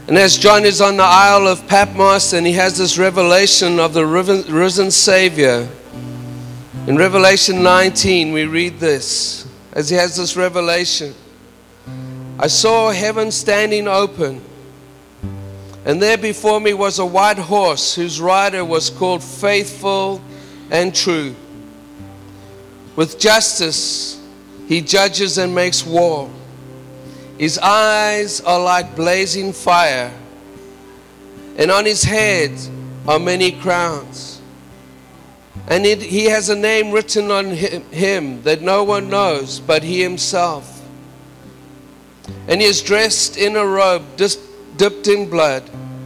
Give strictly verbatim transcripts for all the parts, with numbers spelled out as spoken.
And as John is on the Isle of Patmos and he has this revelation of the risen Savior, in Revelation nineteen we read this, as he has this revelation, I saw heaven standing open, and there before me was a white horse whose rider was called Faithful and True. With justice he judges and makes war. His eyes are like blazing fire, and on his head are many crowns. And it, he has a name written on him, him that no one knows but he himself. And he is dressed in a robe dis, dipped in blood.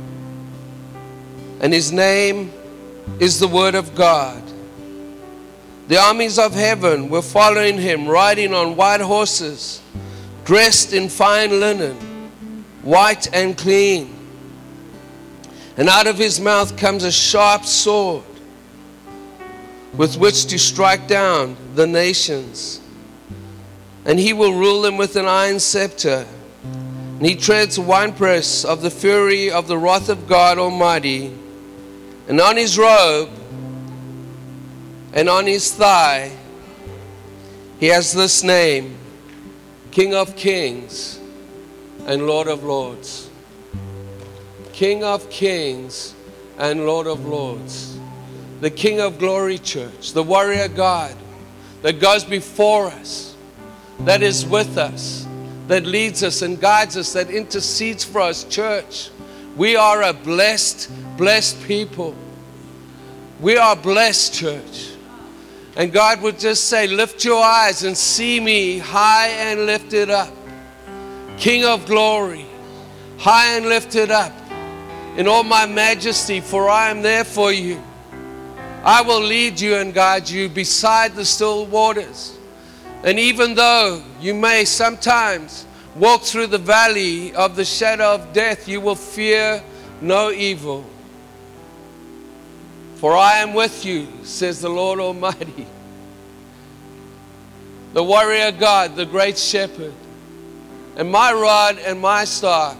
And his name is the Word of God. The armies of heaven were following him, riding on white horses, dressed in fine linen, white and clean. And out of his mouth comes a sharp sword, with which to strike down the nations. And he will rule them with an iron scepter. And he treads the winepress of the fury of the wrath of God Almighty. And on his robe and on his thigh he has this name, King of Kings and Lord of Lords. King of Kings and Lord of Lords. The King of Glory Church, the warrior God that goes before us, that is with us, that leads us and guides us, that intercedes for us, church. We are a blessed, blessed people. We are blessed, church. And God would just say, lift your eyes and see me high and lifted up. King of glory, high and lifted up in all my majesty, for I am there for you. I will lead you and guide you beside the still waters. And even though you may sometimes walk through the valley of the shadow of death, you will fear no evil. For I am with you, says the Lord Almighty. The warrior God, the great shepherd. And my rod and my staff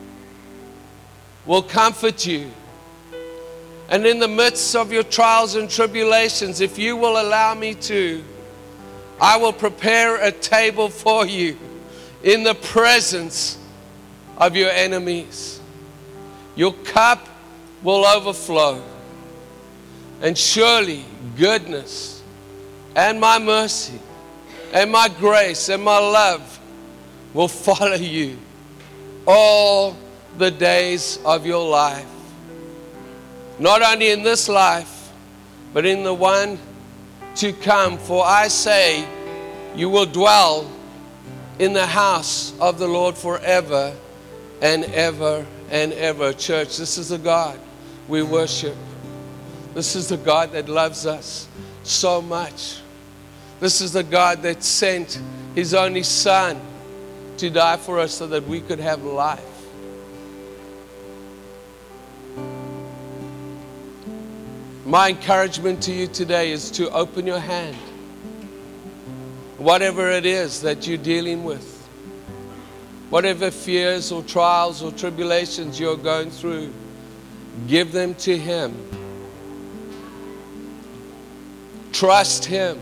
will comfort you. And in the midst of your trials and tribulations, if you will allow me to, I will prepare a table for you in the presence of your enemies. Your cup will overflow. And surely goodness and my mercy and my grace and my love will follow you all the days of your life. Not only in this life, but in the one to come. For I say, you will dwell in the house of the Lord forever and ever and ever. Church, this is the God we worship. This is the God that loves us so much. This is the God that sent His only Son to die for us so that we could have life. My encouragement to you today is to open your hand. Whatever it is that you're dealing with, whatever fears or trials or tribulations you're going through, give them to Him. Trust Him.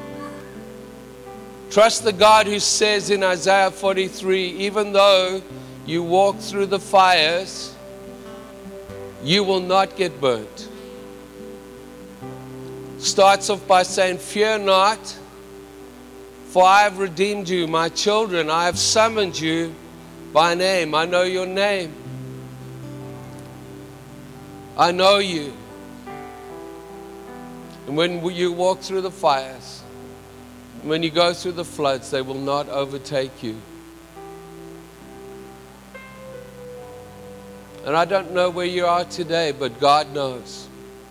Trust the God who says in Isaiah forty-three, even though you walk through the fires, you will not get burnt. Starts off by saying, fear not, for I have redeemed you, my children. I have summoned you by name. I know your name. I know you. And when you walk through the fires, when you go through the floods, they will not overtake you. And I don't know where you are today, but God knows.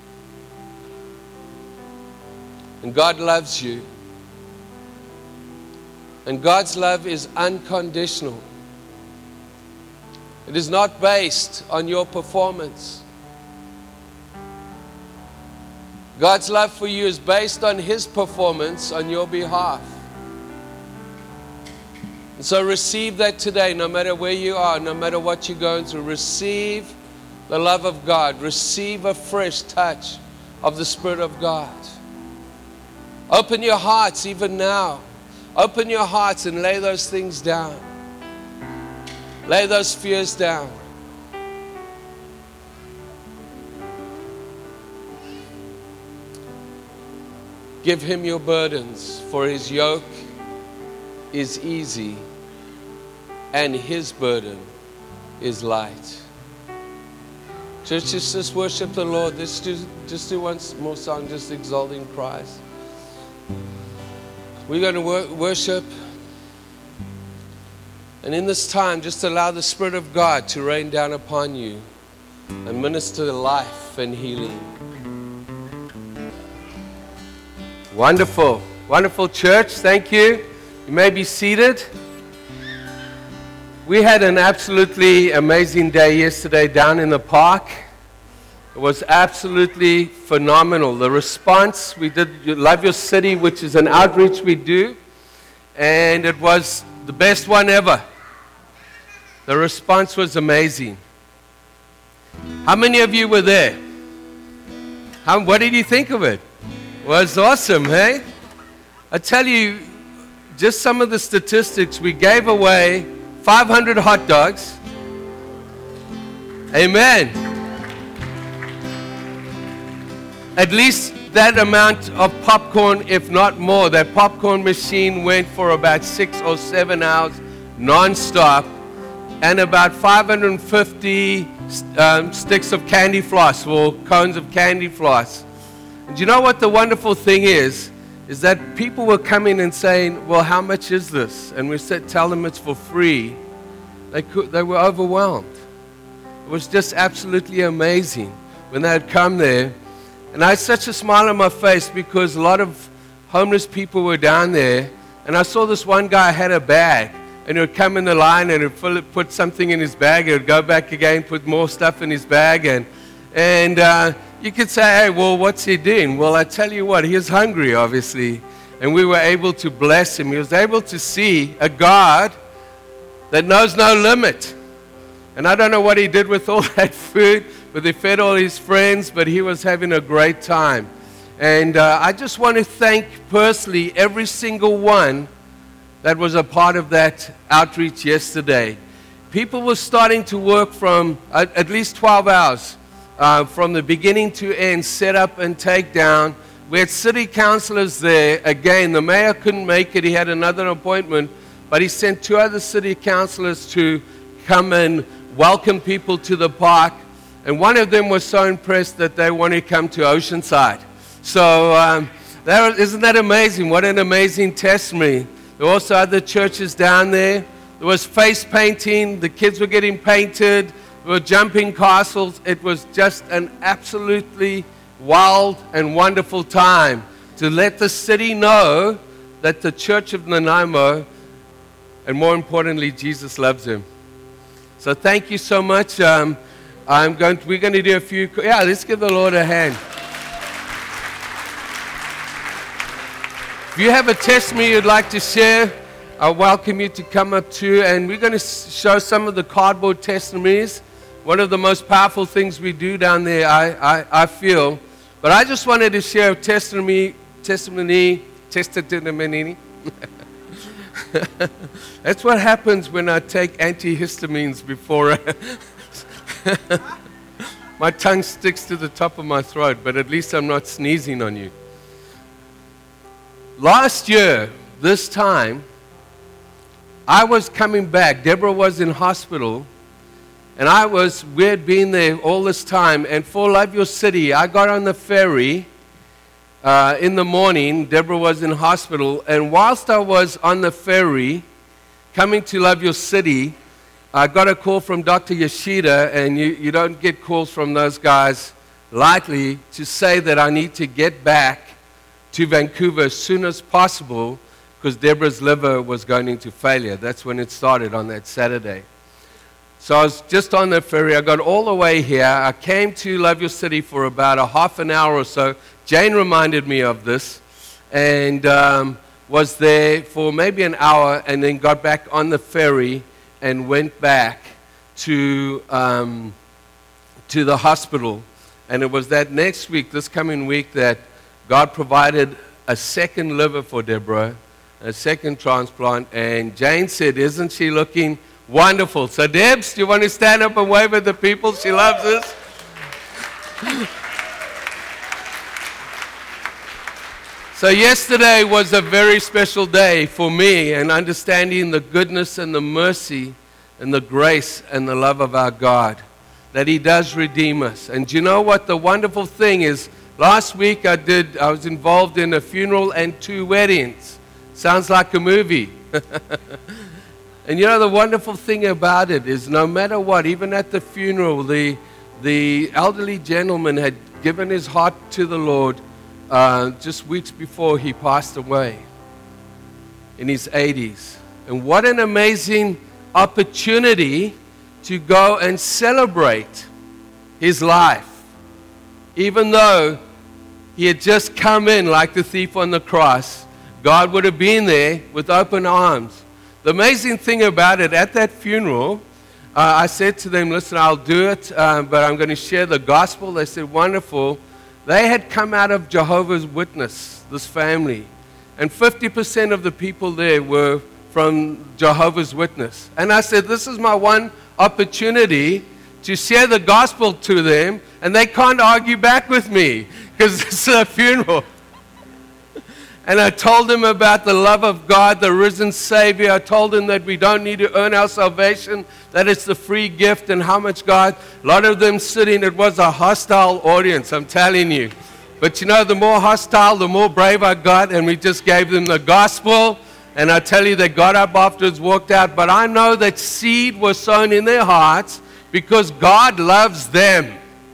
And God loves you. And God's love is unconditional. It is not based on your performance. God's love for you is based on His performance on your behalf. So receive that today, no matter where you are, no matter what you're going through. Receive the love of God. Receive a fresh touch of the Spirit of God. Open your hearts even now. Open your hearts and lay those things down. Lay those fears down. Give Him your burdens, for His yoke is easy and His burden is light. Church, just, just worship the Lord. Just do, just do one more song, just exalting Christ. We're going to wor- worship. And in this time, just allow the Spirit of God to rain down upon you and minister life and healing. Wonderful. Wonderful, church. Thank you. You may be seated. We had an absolutely amazing day yesterday down in the park. It was absolutely phenomenal. The response, we did Love Your City, which is an outreach we do, and it was the best one ever. The response was amazing. How many of you were there? How, what did you think of it? It was awesome, hey? I tell you, just some of the statistics. We gave away five hundred hot dogs. Amen. At least that amount of popcorn, if not more. That popcorn machine went for about six or seven hours non-stop, and about five hundred fifty um, sticks of candy floss, or cones of candy floss. And you know what the wonderful thing is? Is that people were coming and saying, well, how much is this? And we said, tell them it's for free. They could, they were overwhelmed. It was just absolutely amazing when they had come there. And I had such a smile on my face because a lot of homeless people were down there. And I saw this one guy had a bag. And he would come in the line and he would put something in his bag. He would go back again, put more stuff in his bag. And, and uh, you could say, hey, well, what's he doing? Well, I tell you what, he was hungry, obviously. And we were able to bless him. He was able to see a God that knows no limit. And I don't know what he did with all that food, but he fed all his friends, but he was having a great time. And uh, I just want to thank personally every single one that was a part of that outreach yesterday. People were starting to work from uh, at least twelve hours, uh, from the beginning to end, set up and take down. We had city councilors there. Again, the mayor couldn't make it. He had another appointment, but he sent two other city councilors to come and welcome people to the park. And one of them was so impressed that they wanted to come to Oceanside. So um, that, isn't that amazing? What an amazing testimony. There were also other churches down there. There was face painting. The kids were getting painted. There were jumping castles. It was just an absolutely wild and wonderful time to let the city know that the Church of Nanaimo, and more importantly, Jesus loves them. So thank you so much. Um, I'm going to, we're going to do a few, yeah, let's give the Lord a hand. If you have a testimony you'd like to share, I welcome you to come up too. And we're going to show some of the cardboard testimonies. One of the most powerful things we do down there, I, I, I feel. But I just wanted to share a testimony, testimony, testimony. That's what happens when I take antihistamines before. My tongue sticks to the top of my throat, but at least I'm not sneezing on you. Last year, this time, I was coming back. Deborah was in hospital, and I was, we had been there all this time. And for Love Your City, I got on the ferry uh, in the morning. Deborah was in hospital, and whilst I was on the ferry coming to Love Your City, I got a call from Doctor Yoshida, and you, you don't get calls from those guys lightly, to say that I need to get back to Vancouver as soon as possible because Deborah's liver was going into failure. That's when it started on that Saturday. So I was just on the ferry. I got all the way here. I came to Love Your City for about a half an hour or so. Jane reminded me of this. And um, was there for maybe an hour and then got back on the ferry and went back to, um, to the hospital. And it was that next week, this coming week, that God provided a second liver for Deborah, a second transplant. And Jane said, isn't she looking wonderful? So Debs, do you want to stand up and wave at the people? She loves us. So yesterday was a very special day for me, and understanding the goodness and the mercy and the grace and the love of our God, that He does redeem us. And do you know what the wonderful thing is? Last week I did, I was involved in a funeral and two weddings. Sounds like a movie. And you know, the wonderful thing about it is, no matter what, even at the funeral, the, the elderly gentleman had given his heart to the Lord uh, just weeks before he passed away in his eighties. And what an amazing opportunity to go and celebrate his life, even though he had just come in like the thief on the cross. God would have been there with open arms. The amazing thing about it, at that funeral, uh, I said to them, listen, I'll do it, uh, but I'm going to share the gospel. They said, wonderful. They had come out of Jehovah's Witness, this family, and fifty percent of the people there were from Jehovah's Witness. And I said, this is my one opportunity to share the gospel to them, and they can't argue back with me because it's a funeral. And I told them about the love of God, the risen Savior. I told them that we don't need to earn our salvation, that it's the free gift, and how much God, a lot of them sitting, it was a hostile audience, I'm telling you. But you know, the more hostile, the more brave I got, and we just gave them the gospel. And I tell you, they got up afterwards, walked out. But I know that seed was sown in their hearts because God loves them.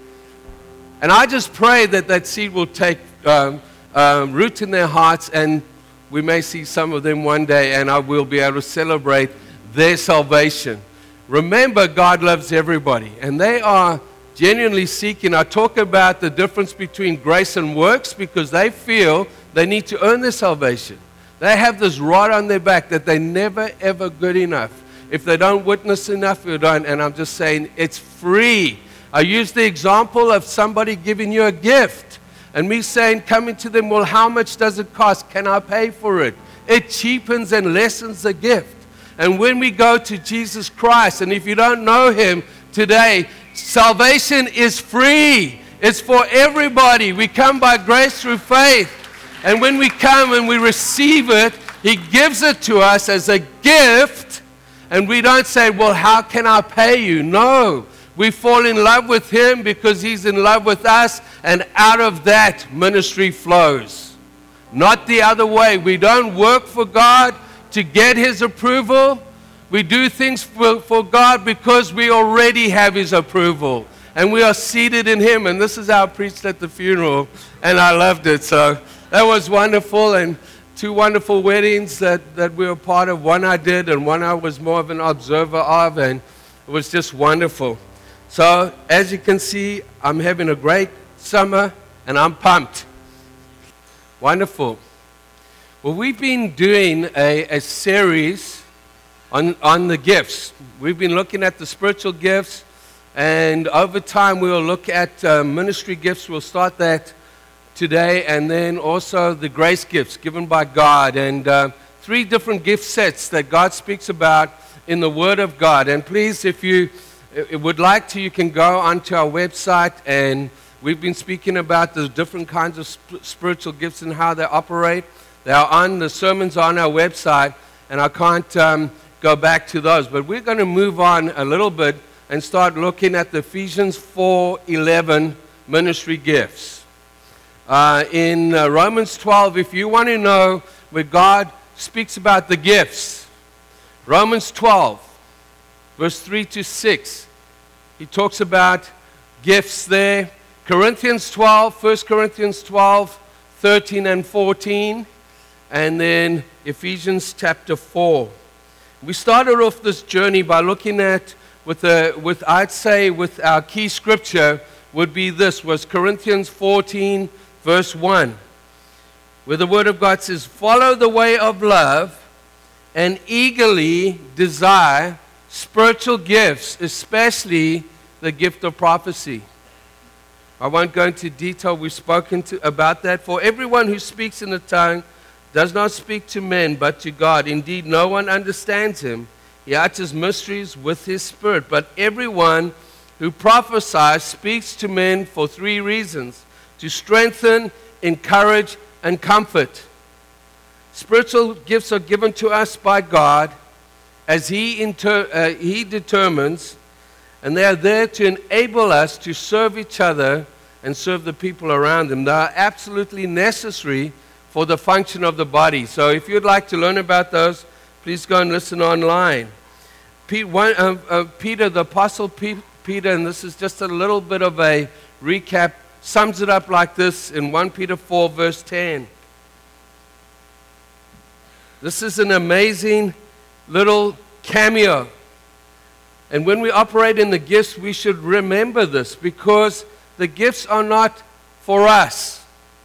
And I just pray that that seed will take um, um, root in their hearts, and we may see some of them one day, and I will be able to celebrate their salvation. Remember, God loves everybody, and they are genuinely seeking. I talk about the difference between grace and works because they feel they need to earn their salvation. They have this rod on their back that they're never, ever good enough. If they don't witness enough, you don't. And I'm just saying, it's free. I use the example of somebody giving you a gift and me saying, coming to them, well, how much does it cost? Can I pay for it? It cheapens and lessens the gift. And when we go to Jesus Christ, and if you don't know Him today, salvation is free. It's for everybody. We come by grace through faith. And when we come and we receive it, He gives it to us as a gift. And we don't say, well, how can I pay you? No. We fall in love with Him because He's in love with us. And out of that, ministry flows. Not the other way. We don't work for God to get His approval. We do things for, for God because we already have His approval. And we are seated in Him. And this is how I preached at the funeral. And I loved it. So that was wonderful, and two wonderful weddings that, that we were part of. One I did, and one I was more of an observer of, and it was just wonderful. So, as you can see, I'm having a great summer, and I'm pumped. Wonderful. Well, we've been doing a, a series on, on the gifts. We've been looking at the spiritual gifts, and over time we'll look at uh, ministry gifts. We'll start that today, and then also the grace gifts given by God, and uh, three different gift sets that God speaks about in the Word of God. And please, if you would like to, you can go onto our website, and we've been speaking about the different kinds of sp- spiritual gifts and how they operate. They are on, the sermons are on our website, and I can't um, go back to those. But we're going to move on a little bit and start looking at the Ephesians four eleven ministry gifts. Uh, in uh, Romans twelve, if you want to know where God speaks about the gifts, Romans twelve, verse three to six, He talks about gifts there. Corinthians twelve, First Corinthians twelve, thirteen and fourteen, and then Ephesians chapter four. We started off this journey by looking at, with, a, with I'd say, with our key scripture would be this, was Corinthians fourteen, verse one. where the Word of God says, follow the way of love and eagerly desire spiritual gifts, especially the gift of prophecy. I won't go into detail. We've spoken to, about that. For everyone who speaks in a tongue does not speak to men, but to God. Indeed, no one understands him. He utters mysteries with his spirit. But everyone who prophesies speaks to men for three reasons: to strengthen, encourage, and comfort. Spiritual gifts are given to us by God as he, inter, uh, he determines, and they are there to enable us to serve each other and serve the people around them. They are absolutely necessary for the function of the body. So if you'd like to learn about those, please go and listen online. Peter, one, uh, uh, Peter the Apostle P- Peter, and this is just a little bit of a recap, sums it up like this in First Peter four, verse ten. This is an amazing little cameo. And when we operate in the gifts, we should remember this, because the gifts are not for us.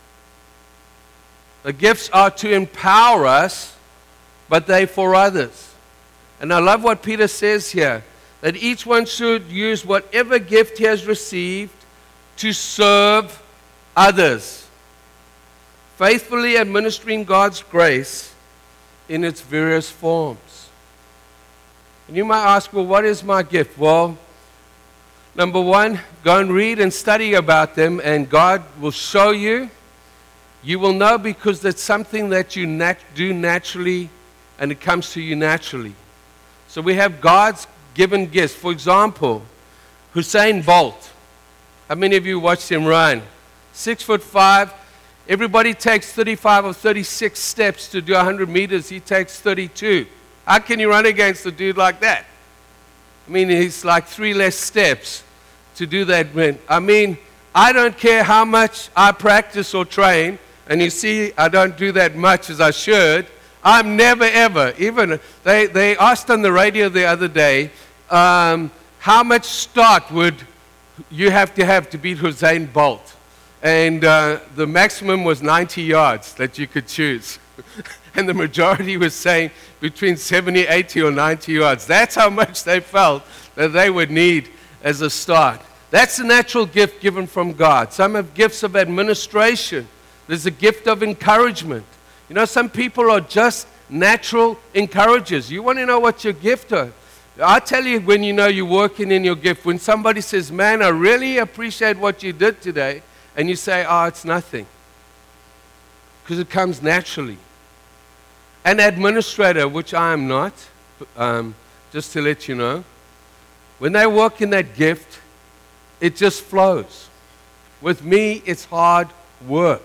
The gifts are to empower us, but they're for others. And I love what Peter says here, that each one should use whatever gift he has received to serve others, faithfully administering God's grace in its various forms. And you might ask, well, what is my gift? Well, number one, go and read and study about them, and God will show you. You will know, because that's something that you nat- do naturally, and it comes to you naturally. So we have God's given gifts. For example, Usain Bolt. How many of you watched him run? Six foot five. Everybody takes thirty-five or thirty-six steps to do one hundred meters. He takes thirty-two. How can you run against a dude like that? I mean, he's like three less steps to do that. I mean, I don't care how much I practice or train, and you see I don't do that much as I should. I'm never, ever, even, they, they asked on the radio the other day, um, how much start would you have to have to beat Usain Bolt? And uh, the maximum was ninety yards that you could choose. And the majority was saying between seventy, eighty, or ninety yards. That's how much they felt that they would need as a start. That's a natural gift given from God. Some have gifts of administration. There's a gift of encouragement. You know, some people are just natural encouragers. You want to know what your gift is? I tell you, when you know you're working in your gift, when somebody says, man, I really appreciate what you did today, and you say, oh, it's nothing, because it comes naturally. An administrator, which I am not, um, just to let you know, when they work in that gift, it just flows. With me, it's hard work.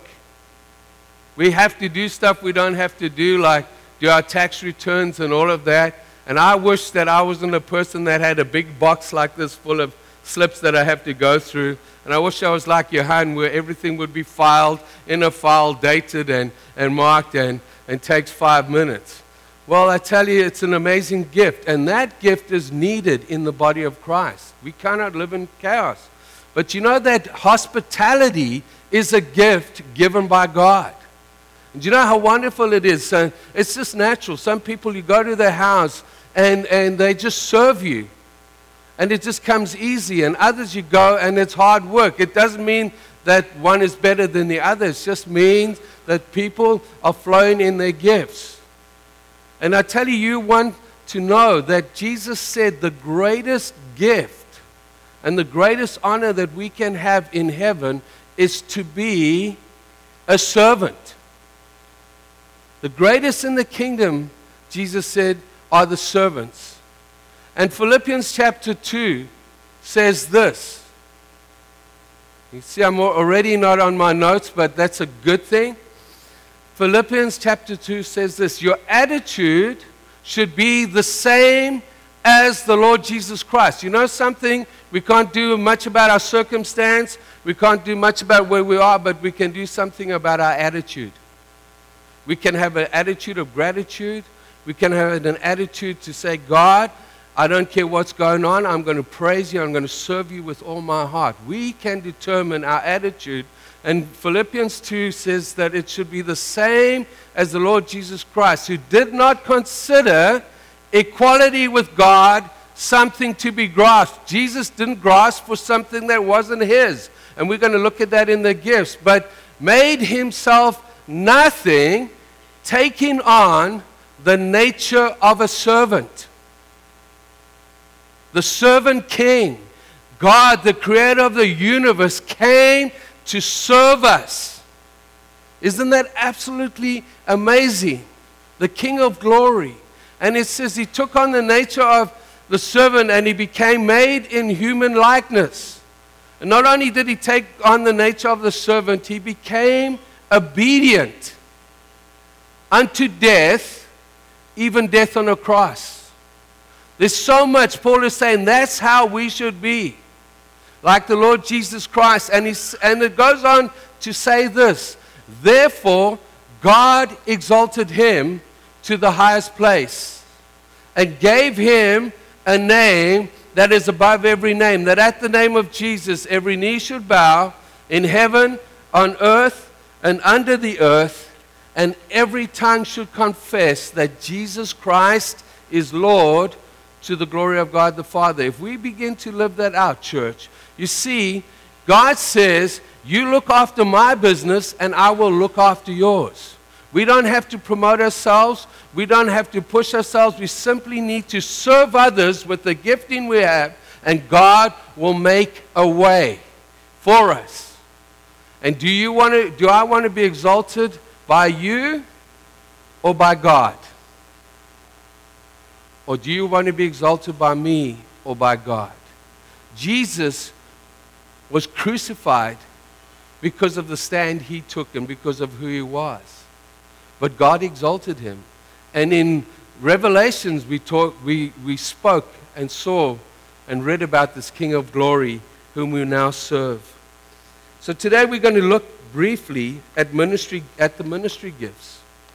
We have to do stuff we don't have to do, like do our tax returns and all of that. And I wish that I wasn't a person that had a big box like this full of slips that I have to go through. And I wish I was like Johan, where everything would be filed in a file, dated and, and marked, and, and takes five minutes. Well, I tell you, it's an amazing gift. And that gift is needed in the body of Christ. We cannot live in chaos. But you know that hospitality is a gift given by God. And you know how wonderful it is? So it's just natural. Some people, you go to their house and, and they just serve you. And it just comes easy. And others, you go and it's hard work. It doesn't mean that one is better than the other. It just means that people are flowing in their gifts. And I tell you, you want to know that Jesus said the greatest gift and the greatest honor that we can have in heaven is to be a servant. The greatest in the kingdom, Jesus said, are the servants. And Philippians chapter two says this. You see, I'm already not on my notes, but that's a good thing. Philippians chapter two says this: your attitude should be the same as the Lord Jesus Christ. You know something? We can't do much about our circumstance. We can't do much about where we are, but we can do something about our attitude. We can have an attitude of gratitude. We can have an attitude to say, God, I don't care what's going on. I'm going to praise you. I'm going to serve you with all my heart. We can determine our attitude. And Philippians two says that it should be the same as the Lord Jesus Christ, who did not consider equality with God something to be grasped. Jesus didn't grasp for something that wasn't his. And we're going to look at that in the gifts. But made himself nothing, taking on the nature of a servant. The servant king, God, the creator of the universe, came to serve us. Isn't that absolutely amazing? The King of glory. And it says he took on the nature of the servant and he became made in human likeness. And not only did he take on the nature of the servant, he became obedient unto death, even death on a cross. There's so much. Paul is saying that's how we should be, like the Lord Jesus Christ. And, he's, and it goes on to say this: therefore, God exalted him to the highest place and gave him a name that is above every name, that at the name of Jesus every knee should bow in heaven, on earth, and under the earth, and every tongue should confess that Jesus Christ is Lord, to the glory of God the Father. If we begin to live that out, church, you see, God says, you look after my business and I will look after yours. We don't have to promote ourselves. We don't have to push ourselves. We simply need to serve others with the gifting we have, and God will make a way for us. And do you want to, do I want to be exalted by you or by God? Or do you want to be exalted by me or by God? Jesus was crucified because of the stand he took and because of who he was. But God exalted him. And in Revelations, we, talk, we, we spoke and saw and read about this King of glory whom we now serve. So today we're going to look briefly at ministry, at the ministry gifts.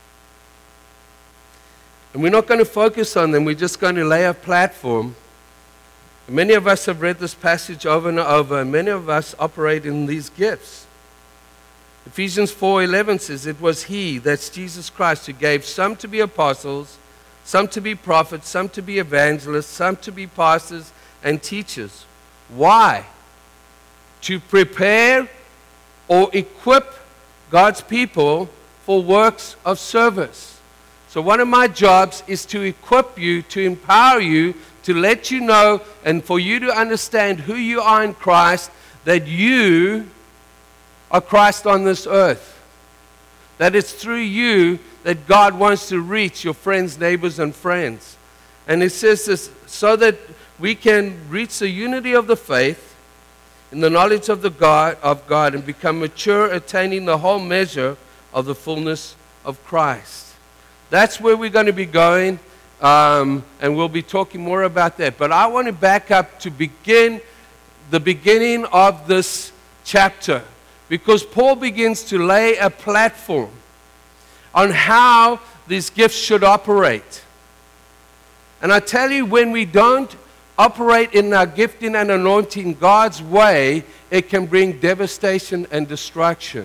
And we're not going to focus on them. We're just going to lay a platform. Many of us have read this passage over and over, and many of us operate in these gifts. Ephesians four eleven says, it was he, that's Jesus Christ, who gave some to be apostles, some to be prophets, some to be evangelists, some to be pastors and teachers. Why? To prepare or equip God's people for works of service. So one of my jobs is to equip you, to empower you, to let you know and for you to understand who you are in Christ, that you are Christ on this earth. That it's through you that God wants to reach your friends, neighbors, and friends. And it says this, so that we can reach the unity of the faith in the knowledge of the God of God and become mature, attaining the whole measure of the fullness of Christ. That's where we're going to be going, um, and we'll be talking more about that. But I want to back up to begin the beginning of this chapter, because Paul begins to lay a platform on how these gifts should operate. And I tell you, when we don't operate in our gifting and anointing God's way, it can bring devastation and destruction.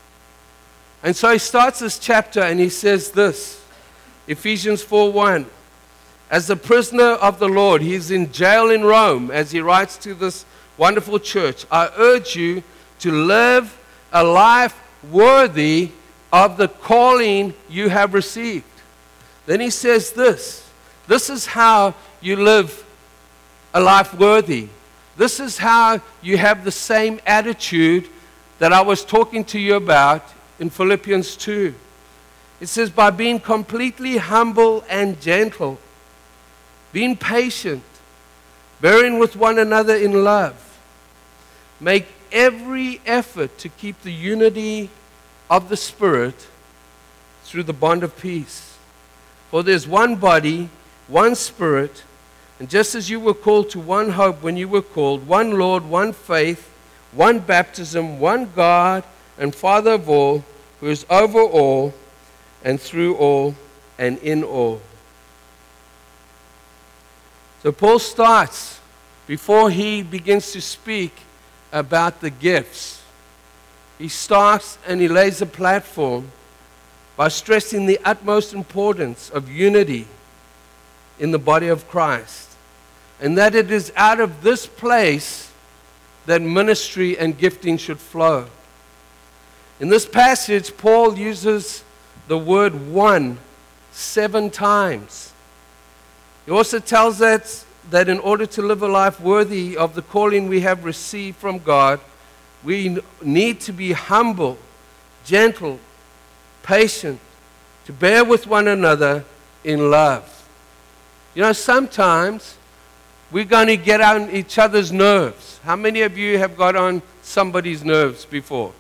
And so he starts this chapter and he says this, Ephesians four one, as a prisoner of the Lord, he's in jail in Rome, as he writes to this wonderful church, I urge you to live a life worthy of the calling you have received. Then he says this, this is how you live a life worthy. This is how you have the same attitude that I was talking to you about in Philippians two. It says, by being completely humble and gentle, being patient, bearing with one another in love, make every effort to keep the unity of the Spirit through the bond of peace. For there's one body, one Spirit, and just as you were called to one hope when you were called, one Lord, one faith, one baptism, one God and Father of all, who is over all, and through all, and in all. So Paul starts, before he begins to speak about the gifts, he starts and he lays a platform by stressing the utmost importance of unity in the body of Christ, and that it is out of this place that ministry and gifting should flow. In this passage, Paul uses the word one seven times. He also tells us that in order to live a life worthy of the calling we have received from God, we need to be humble, gentle, patient, to bear with one another in love. You know, sometimes we're going to get on each other's nerves. How many of you have got on somebody's nerves before?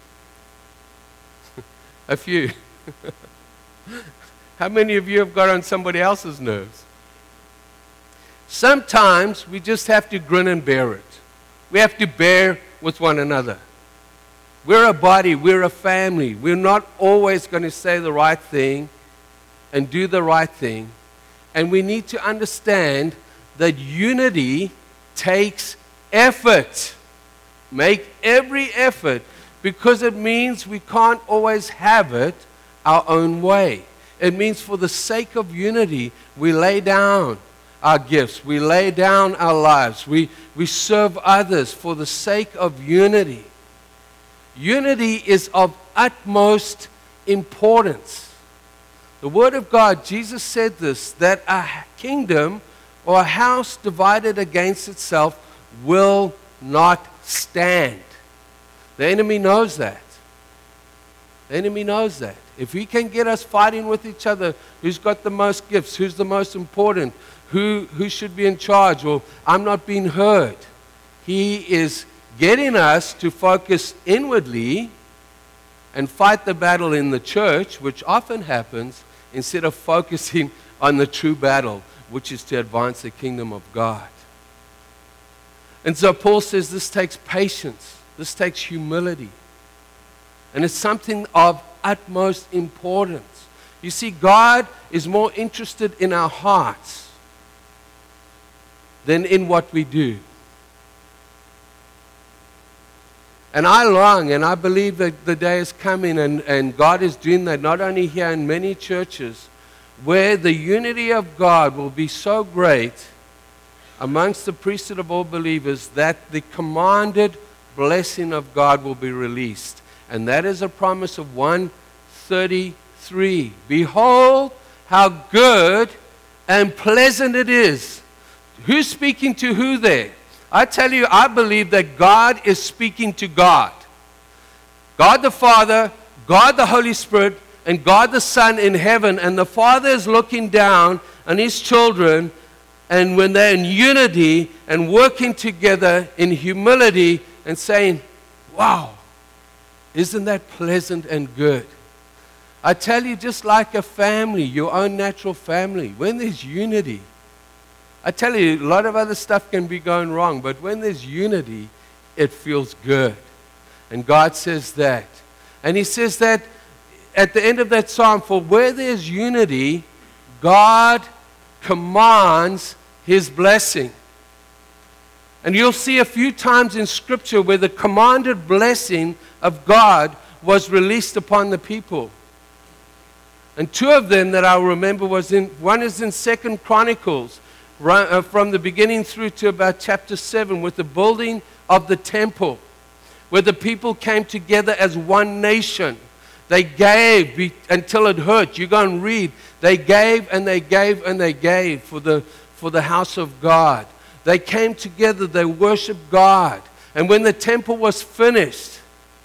A few. How many of you have got on somebody else's nerves? Sometimes we just have to grin and bear it. We have to bear with one another. We're a body, we're a family. We're not always going to say the right thing and do the right thing. And we need to understand that unity takes effort. Make every effort, because it means we can't always have it our own way. It means for the sake of unity, we lay down our gifts. We lay down our lives. We, we serve others for the sake of unity. Unity is of utmost importance. The Word of God, Jesus said this, that a kingdom or a house divided against itself will not stand. The enemy knows that. The enemy knows that. If he can get us fighting with each other, who's got the most gifts, who's the most important, who, who should be in charge, or I'm not being heard, he is getting us to focus inwardly and fight the battle in the church, which often happens, instead of focusing on the true battle, which is to advance the kingdom of God. And so Paul says this takes patience, this takes humility, and it's something of utmost importance. You see, God is more interested in our hearts than in what we do. And I long and I believe that the day is coming, and, and God is doing that not only here in many churches, where the unity of God will be so great amongst the priesthood of all believers that the commanded blessing of God will be released. And that is a promise of one thirty-three. Behold, how good and pleasant it is. Who's speaking to who there? I tell you, I believe that God is speaking to God. God the Father, God the Holy Spirit, and God the Son in heaven. And the Father is looking down on His children, and when they're in unity and working together in humility and saying, wow, isn't that pleasant and good? I tell you, just like a family, your own natural family, when there's unity, I tell you, a lot of other stuff can be going wrong, but when there's unity, it feels good. And God says that. And He says that at the end of that psalm, for where there's unity, God commands His blessing. And you'll see a few times in Scripture where the commanded blessing of God was released upon the people. And two of them that I remember was in, one is in Second Chronicles, right, uh, from the beginning through to about chapter seven, with the building of the temple, where the people came together as one nation. They gave be, until it hurt. You go and read. They gave and they gave and they gave for the, for the house of God. They came together, they worshiped God. And when the temple was finished,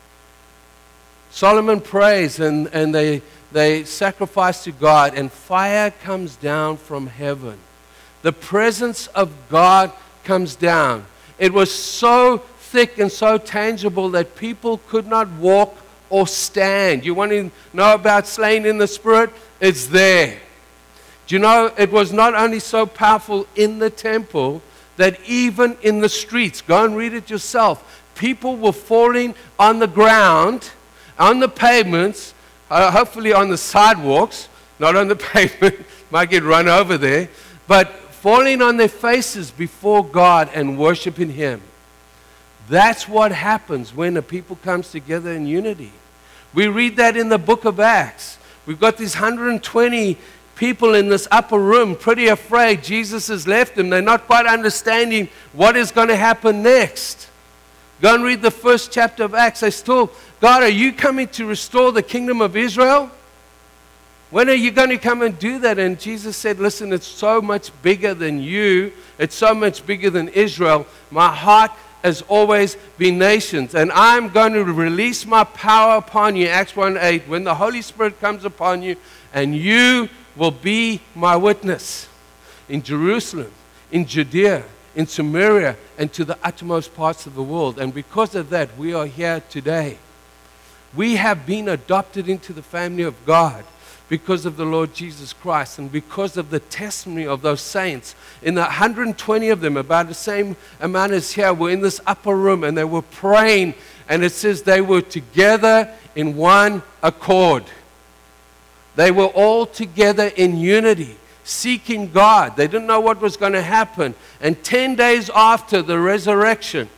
Solomon prays and, and they, they sacrifice to God, and fire comes down from heaven. The presence of God comes down. It was so thick and so tangible that people could not walk or stand. You want to know about slain in the Spirit? It's there. Do you know, it was not only so powerful in the temple, that even in the streets, go and read it yourself, people were falling on the ground, on the pavements, uh, hopefully on the sidewalks, not on the pavement, might get run over there, but falling on their faces before God and worshiping Him. That's what happens when a people comes together in unity. We read that in the book of Acts. We've got these one hundred twenty people in this upper room, pretty afraid. Jesus has left them. They're not quite understanding what is going to happen next. Go and read the first chapter of Acts. They still, God, are you coming to restore the kingdom of Israel? When are you going to come and do that? And Jesus said, listen, it's so much bigger than you. It's so much bigger than Israel. My heart has always been nations. And I'm going to release my power upon you, Acts one eight, when the Holy Spirit comes upon you, and you will be my witness in Jerusalem, in Judea, in Samaria, and to the uttermost parts of the world. And because of that, we are here today. We have been adopted into the family of God because of the Lord Jesus Christ and because of the testimony of those saints. In the one hundred twenty of them, about the same amount as here, were in this upper room and they were praying, and it says they were together in one accord. They were all together in unity, seeking God. They didn't know what was going to happen. And ten days after the resurrection,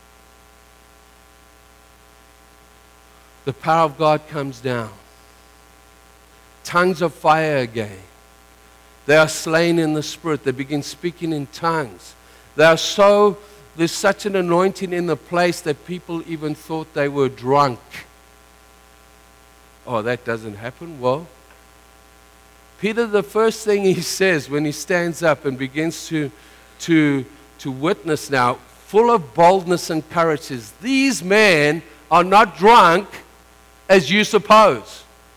the power of God comes down. Tongues of fire again. They are slain in the Spirit. They begin speaking in tongues. They are so, there's such an anointing in the place that people even thought they were drunk. Oh, that doesn't happen? Well, Peter, the first thing he says when he stands up and begins to, to, to witness now, full of boldness and courage, is, these men are not drunk as you suppose.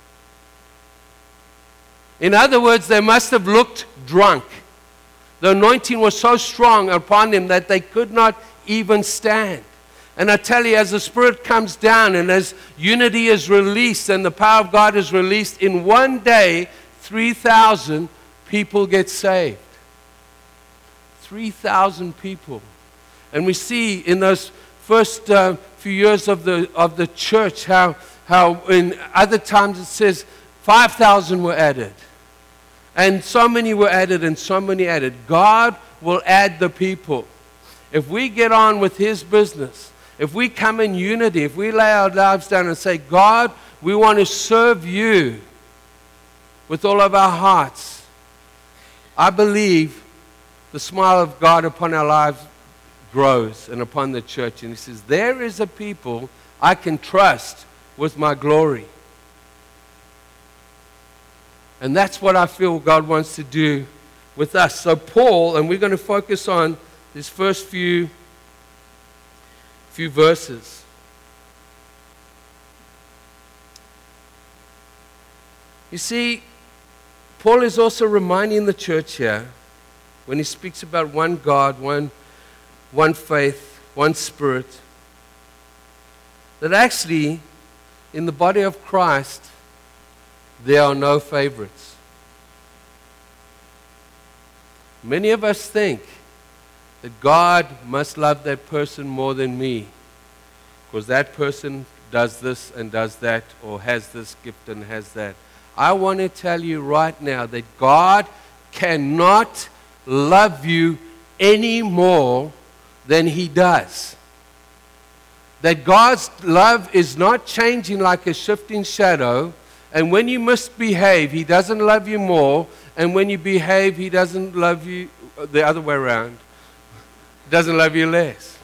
In other words, they must have looked drunk. The anointing was so strong upon them that they could not even stand. And I tell you, as the Spirit comes down and as unity is released and the power of God is released, in one day, three thousand people get saved. three thousand people. And we see in those first uh, few years of the, of the church how, how in other times it says five thousand were added. And so many were added and so many added. God will add the people. If we get on with His business, if we come in unity, if we lay our lives down and say, God, we want to serve you with all of our hearts, I believe the smile of God upon our lives grows and upon the church. And He says, there is a people I can trust with my glory. And that's what I feel God wants to do with us. So Paul, and we're going to focus on these first few, few verses. You see, Paul is also reminding the church here, when he speaks about one God, one, one faith, one Spirit, that actually, in the body of Christ, there are no favorites. Many of us think that God must love that person more than me because that person does this and does that, or has this gift and has that. I want to tell you right now that God cannot love you any more than He does. That God's love is not changing like a shifting shadow. And when you misbehave, He doesn't love you more. And when you behave, He doesn't love you the other way around. He doesn't love you less.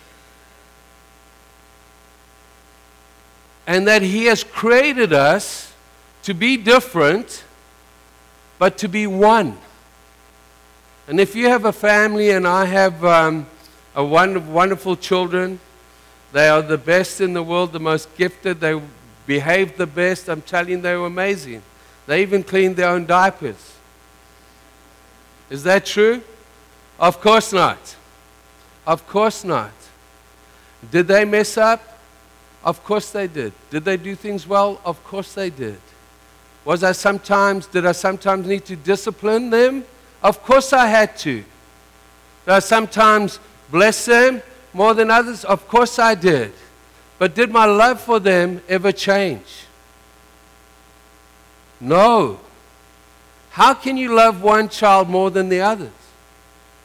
And that He has created us to be different, but to be one. And if you have a family, and I have um, a wonderful, wonderful children, they are the best in the world, the most gifted, they behaved the best. I'm telling you, they were amazing. They even cleaned their own diapers. Is that true? Of course not. Of course not. Did they mess up? Of course they did. Did they do things well? Of course they did. Was I sometimes, did I sometimes need to discipline them? Of course I had to. Did I sometimes bless them more than others? Of course I did. But did my love for them ever change? No. How can you love one child more than the others?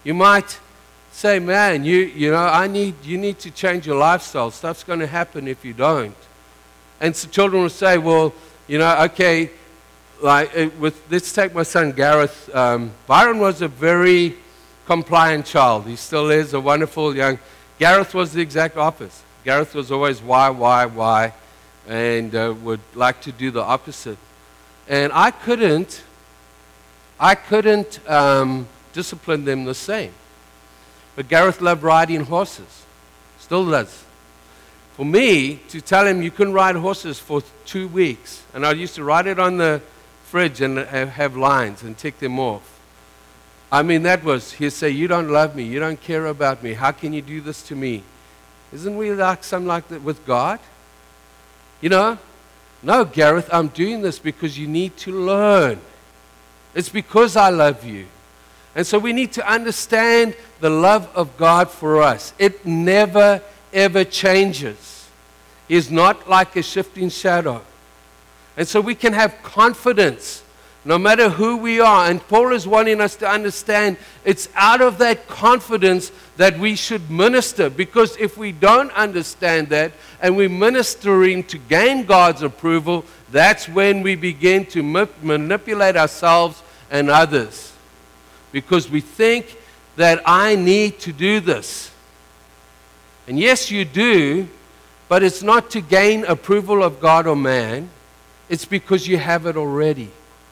You might say, man, you, you know, I need, you need to change your lifestyle. Stuff's going to happen if you don't. And so children will say, well, you know, okay, like with, let's take my son Gareth. Um, Byron was a very compliant child. He still is a wonderful young. Gareth was the exact opposite. Gareth was always why, why, why, and uh, would like to do the opposite. And I couldn't, I couldn't um, discipline them the same. But Gareth loved riding horses, still does. For me, to tell him you couldn't ride horses for two weeks, and I used to write it on the fridge and have lines and tick them off. I mean, that was, he'd say, you don't love me, you don't care about me, how can you do this to me? Isn't we like something like that with God? You know? No, Gareth, I'm doing this because you need to learn. It's because I love you. And so we need to understand the love of God for us. It never, ever changes. He's not like a shifting shadow. And so we can have confidence no matter who we are. And Paul is wanting us to understand it's out of that confidence that we should minister. Because if we don't understand that and we're ministering to gain God's approval, that's when we begin to ma- manipulate ourselves and others. Because we think that I need to do this. And yes, you do, but it's not to gain approval of God or man. It's because you have it already.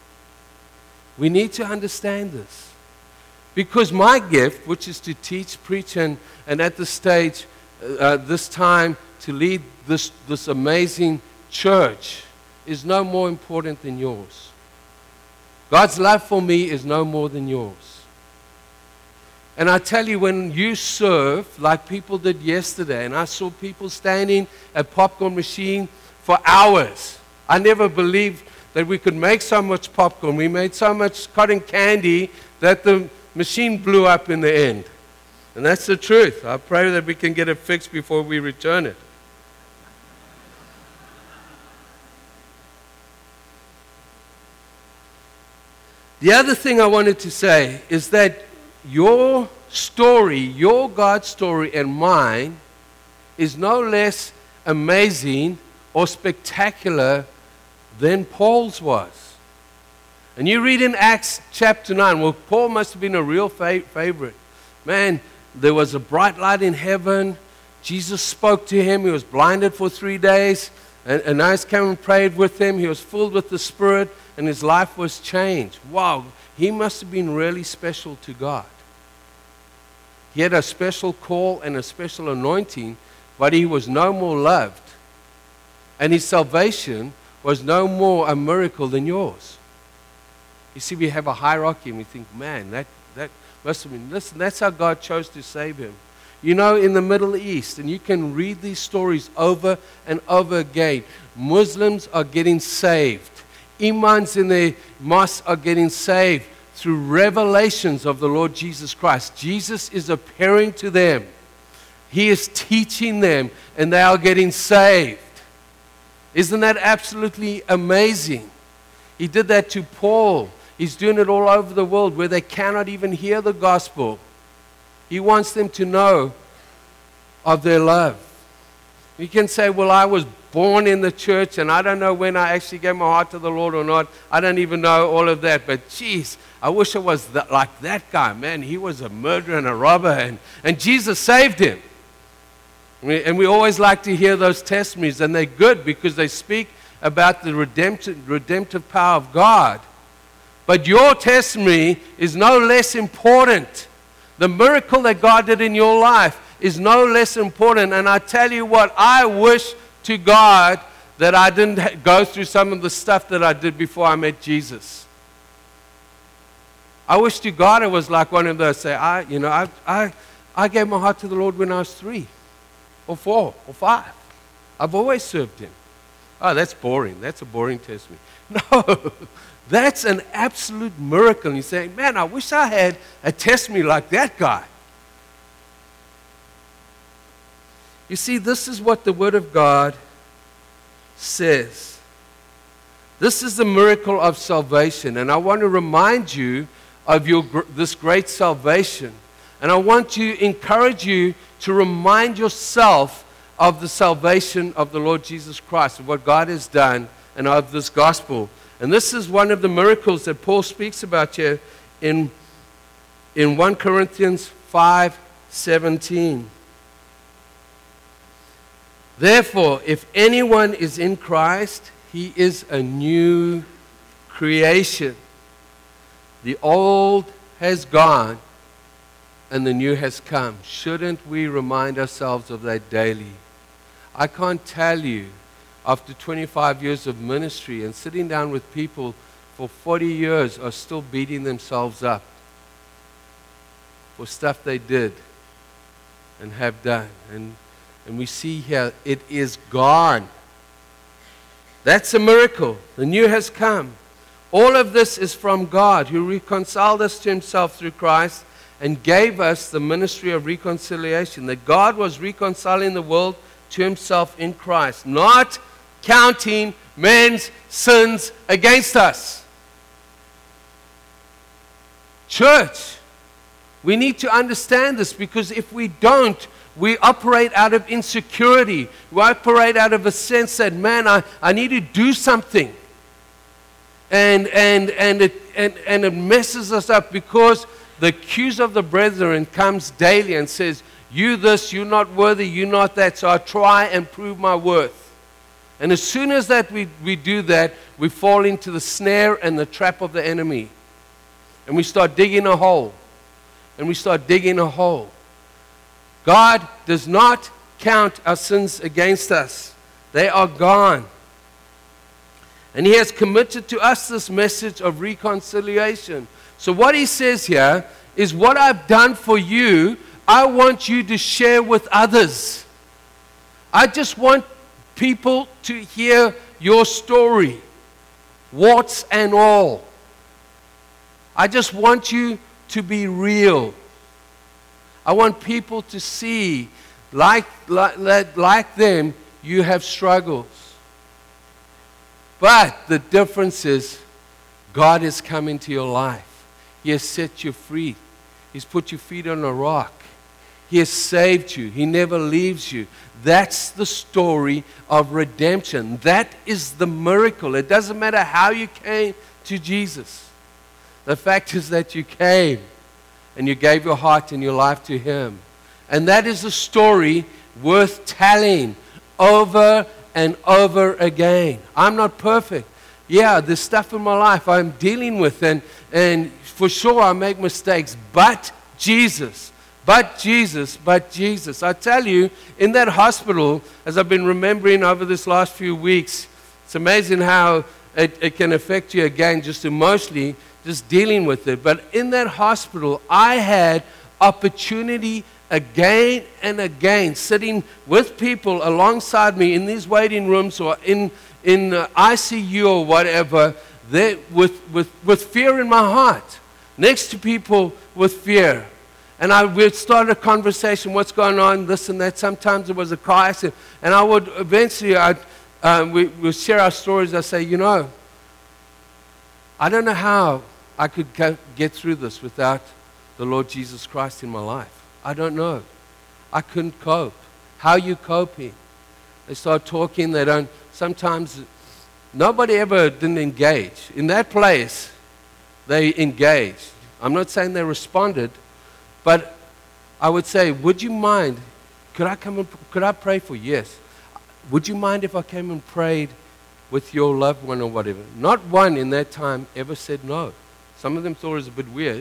We need to understand this. Because my gift, which is to teach, preach, and, and at this stage, uh, this time, to lead this, this amazing church, is no more important than yours. God's love for me is no more than yours. And I tell you, when you serve like people did yesterday, and I saw people standing at popcorn machine for hours. I never believed that we could make so much popcorn. We made so much cotton candy that the machine blew up in the end. And that's the truth. I pray that we can get it fixed before we return it. The other thing I wanted to say is that your story, your God story and mine, is no less amazing or spectacular than Paul's was. And you read in Acts chapter nine, well, Paul must have been a real fa- favorite. Man, there was a bright light in heaven. Jesus spoke to him. He was blinded for three days. And Ananias came and prayed with him. He was filled with the Spirit, and his life was changed. Wow, he must have been really special to God. He had a special call and a special anointing, but he was no more loved. And his salvation was no more a miracle than yours. You see, we have a hierarchy, and we think, man, that, that must have been, listen, that's how God chose to save him. You know, in the Middle East, and you can read these stories over and over again, Muslims are getting saved. Imams in their mosques are getting saved through revelations of the Lord Jesus Christ. Jesus is appearing to them. He is teaching them, and they are getting saved. Isn't that absolutely amazing? He did that to Paul. He's doing it all over the world where they cannot even hear the gospel. He wants them to know of their love. You can say, well, I was born in the church, and I don't know when I actually gave my heart to the Lord or not. I don't even know all of that. But, geez, I wish I was that, like that guy. Man, he was a murderer and a robber, and, and Jesus saved him. And we, and we always like to hear those testimonies, and they're good because they speak about the redemptive, redemptive power of God. But your testimony is no less important. The miracle that God did in your life is no less important. And I tell you what, I wish to God that I didn't go through some of the stuff that I did before I met Jesus. I wish to God it was like one of those, say, I, you know, I, I, I gave my heart to the Lord when I was three or four or five. I've always served Him. Oh, that's boring. That's a boring testimony. No, that's an absolute miracle. And you say, man, I wish I had a testimony like that guy. You see, this is what the Word of God says. This is the miracle of salvation. And I want to remind you of your, this great salvation. And I want to encourage you to remind yourself of the salvation of the Lord Jesus Christ, of what God has done, and of this gospel. And this is one of the miracles that Paul speaks about here in, in First Corinthians five seventeen. Therefore, if anyone is in Christ, he is a new creation. The old has gone and the new has come. Shouldn't we remind ourselves of that daily? I can't tell you, after twenty-five years of ministry and sitting down with people for forty years, are still beating themselves up for stuff they did and have done. And, and we see here, it is gone. That's a miracle. The new has come. All of this is from God, who reconciled us to himself through Christ and gave us the ministry of reconciliation. That God was reconciling the world to himself in Christ, not counting men's sins against us. Church, we need to understand this, because if we don't, we operate out of insecurity. We operate out of a sense that, man, I, I need to do something. And, and, and, it, and, and it messes us up, because the accuser of the brethren comes daily and says, you this, you're not worthy, you're not that, so I try and prove my worth. And as soon as that we, we do that, we fall into the snare and the trap of the enemy. And we start digging a hole. And we start digging a hole. God does not count our sins against us. They are gone. And he has committed to us this message of reconciliation. So what he says here is, what I've done for you, I want you to share with others. I just want people to hear your story, warts and all. I just want you to be real. I want people to see, like, like, like them, you have struggles. But the difference is, God has come into your life. He has set you free. He's put your feet on a rock. He has saved you. He never leaves you. That's the story of redemption. That is the miracle. It doesn't matter how you came to Jesus. The fact is that you came and you gave your heart and your life to him. And that is a story worth telling over and over again. I'm not perfect. Yeah, there's stuff in my life I'm dealing with, and, and for sure I make mistakes, but Jesus, but Jesus, but Jesus. I tell you, in that hospital, as I've been remembering over this last few weeks, it's amazing how it, it can affect you again, just emotionally, just dealing with it. But in that hospital, I had opportunity again and again, sitting with people alongside me in these waiting rooms or in in uh, I C U or whatever, they, with, with, with fear in my heart, next to people with fear. And I would start a conversation, what's going on, this and that. Sometimes it was a crisis. And I would eventually, I'd, uh, we would share our stories. I say, you know, I don't know how I could get through this without the Lord Jesus Christ in my life. I don't know. I couldn't cope. How are you coping? They start talking. They don't. Sometimes nobody ever didn't engage. In that place, they engaged. I'm not saying they responded, but I would say, would you mind? Could I come and could I pray for you? Yes. Would you mind if I came and prayed with your loved one or whatever? Not one in that time ever said no. Some of them thought it was a bit weird.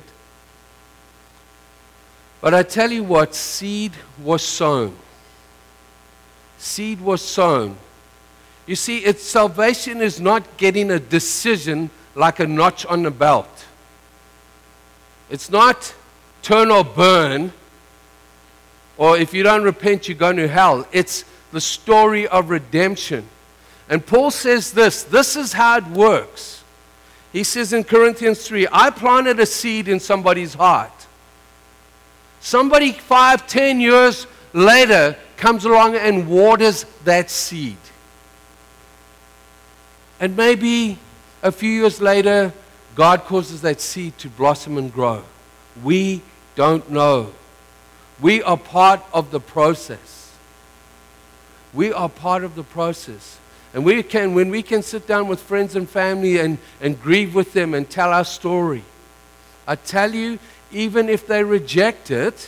But I tell you what, seed was sown. Seed was sown. You see, it's, salvation is not getting a decision like a notch on the belt. It's not turn or burn, or if you don't repent, you're going to hell. It's the story of redemption. And Paul says this, this is how it works. He says in Corinthians three, I planted a seed in somebody's heart. Somebody five, ten years later comes along and waters that seed. And maybe a few years later, God causes that seed to blossom and grow. We don't know. We are part of the process. We are part of the process. And we can, when we can sit down with friends and family and, and grieve with them and tell our story, I tell you, even if they reject it,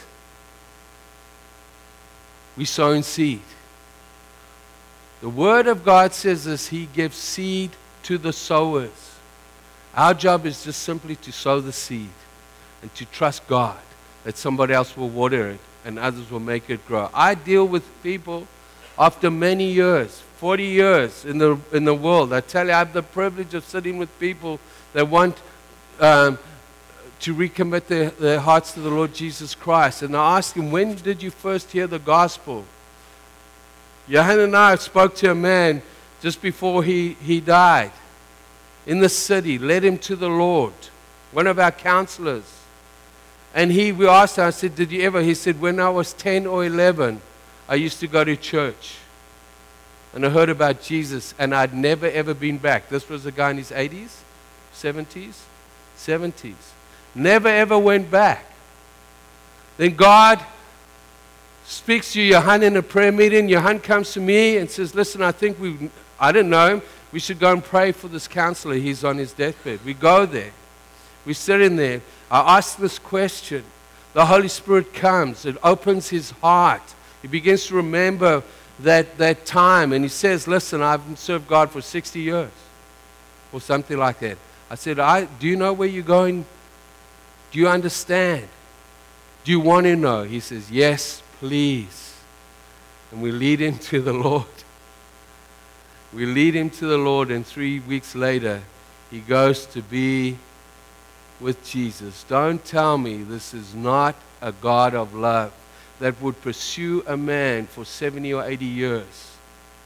we sow in seed. The Word of God says this, He gives seed to the sowers. Our job is just simply to sow the seed and to trust God that somebody else will water it and others will make it grow. I deal with people after many years, forty years in the, in the world. I tell you, I have the privilege of sitting with people that want um, to recommit their, their hearts to the Lord Jesus Christ. And I ask them, when did you first hear the gospel? Johan and I spoke to a man just before he, he died in the city, led him to the Lord, one of our counselors. And he, we asked him, I said, did you ever? He said, when I was ten or eleven, I used to go to church. And I heard about Jesus, and I'd never, ever been back. This was a guy in his eighties, seventies, seventies. Never, ever went back. Then God speaks to Johan in a prayer meeting. Johan comes to me and says, listen, I think we, I didn't know him. We should go and pray for this counselor. He's on his deathbed. We go there. We sit in there. I ask this question. The Holy Spirit comes. It opens his heart. He begins to remember that, that time. And he says, listen, I've served God for sixty years. Or something like that. I said, I, do you know where you're going? Do you understand? Do you want to know? He says, yes, please. And we lead him to the Lord. We lead him to the Lord, and three weeks later, he goes to be with Jesus. Don't tell me this is not a God of love that would pursue a man for seventy or eighty years.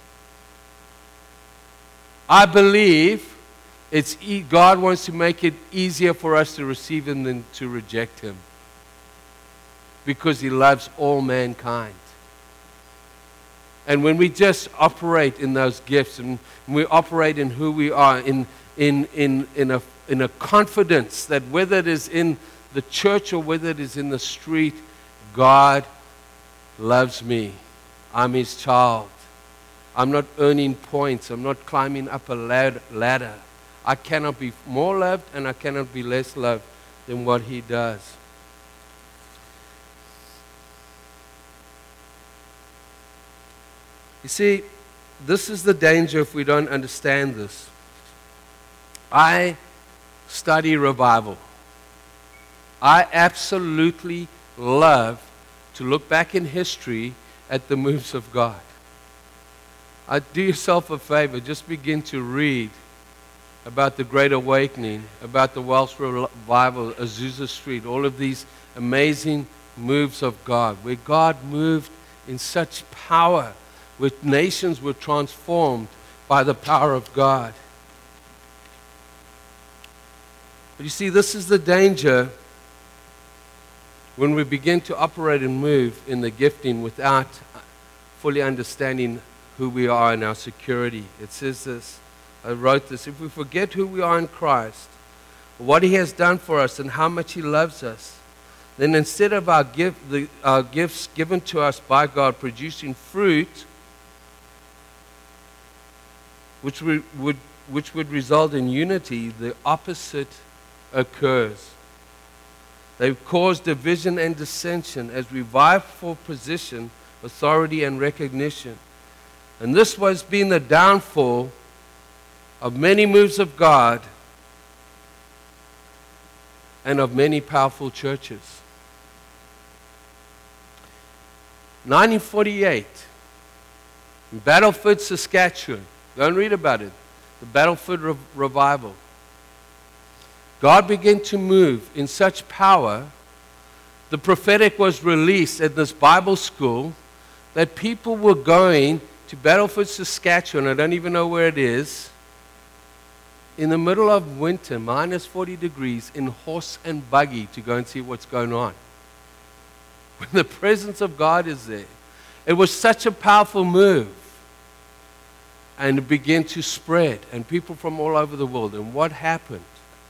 I believe it's e- God wants to make it easier for us to receive him than to reject him, because he loves all mankind. And when we just operate in those gifts, and we operate in who we are, in, in, in, in, a, in a confidence that whether it is in the church or whether it is in the street, God loves me. I'm his child. I'm not earning points. I'm not climbing up a ladder. I cannot be more loved and I cannot be less loved than what he does. You see, this is the danger if we don't understand this. I study revival. I absolutely love to look back in history at the moves of God. I do yourself a favor, just begin to read about the Great Awakening, about the Welsh Revival, Azusa Street, all of these amazing moves of God, where God moved in such power, where nations were transformed by the power of God. But you see, this is the danger when we begin to operate and move in the gifting without fully understanding who we are and our security. It says this, I wrote this, if we forget who we are in Christ, what he has done for us and how much he loves us, then instead of our, gift, the, our gifts given to us by God producing fruit, which we would, which would result in unity, the opposite occurs. They cause division and dissension as we vie for position, authority, and recognition. And this was being the downfall of many moves of God and of many powerful churches. nineteen forty-eight, in Battleford, Saskatchewan. Go and read about it. The Battleford Re- Revival. God began to move in such power. The prophetic was released at this Bible school that people were going to Battleford, Saskatchewan. I don't even know where it is. In the middle of winter, minus forty degrees, in horse and buggy to go and see what's going on. When the presence of God is there. It was such a powerful move. And it began to spread, and people from all over the world. And what happened?